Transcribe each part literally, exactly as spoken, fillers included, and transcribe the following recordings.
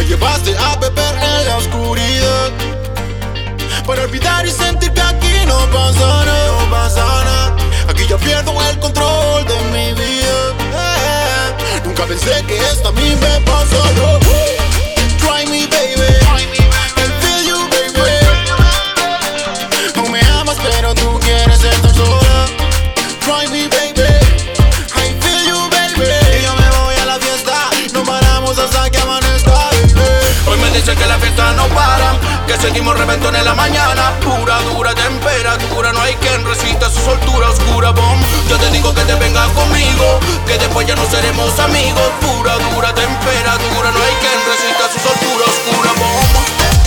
llevaste a beber en la oscuridad, para olvidar y sentir que aquí no pasa nada, no pasa nada. Aquí ya pierdo el control de mi vida. eh, Nunca pensé que esto a mí me pasó. Try me, baby. I feel you, baby. No me amas, pero tú quieres estar sola. Try me, baby. I feel you, baby. Y yo me voy a la fiesta, no paramos hasta que amanezca, baby. Hoy me dicen que la fiesta no para, que seguimos reventón en la mañana. Pura, dura temperatura, no hay quien resista su soltura oscura, bomb. Yo te digo que te vengas conmigo, que después ya no seremos amigos. Pura, dura temperatura, no hay quien resista su soltura oscura, bomb.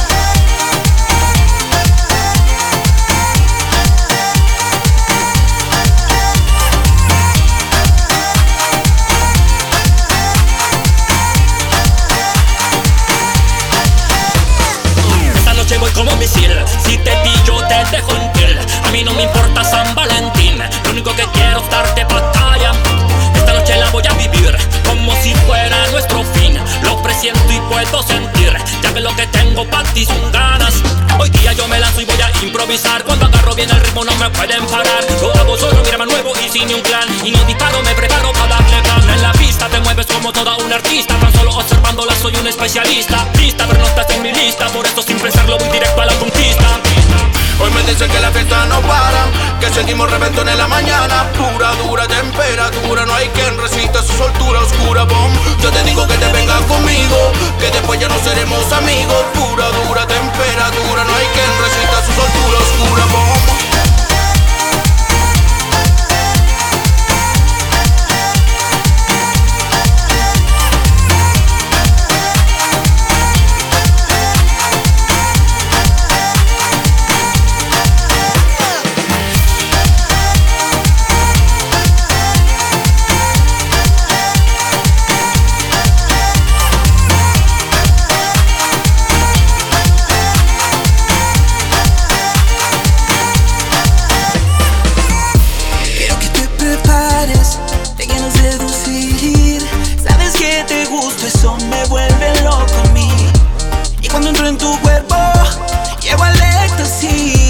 Voy como misil, si te pillo te dejo en piel. A mí no me importa San Valentín, lo único que quiero es darte batalla. Esta noche la voy a vivir como si fuera nuestro fin. Lo presiento y puedo sentir, ya que lo que tengo para ti son ganas. Hoy día yo me lanzo y voy a improvisar. Cuando agarro bien el ritmo no me pueden parar. Lo hago solo, mira más nuevo y sin un plan. Y no disparo, me preparo para darle plan. En la pista te mueves como toda una artista, tan solo observándola soy un especialista. Lista, pero no estás en mi lista, por eso sin pensarlo voy directo a la conquista. Hoy me dicen que la fiesta no para, que seguimos reventón en la mañana. Pura, dura temperatura, no hay quien resista su soltura oscura, bomb. Yo te digo que te vengas conmigo, que después ya no seremos amigos. Pura, dura temperatura, no hay quien resista su soltura oscura, bomb. Eso me vuelve loco a mí. Y cuando entro en tu cuerpo, llego al éxtasis.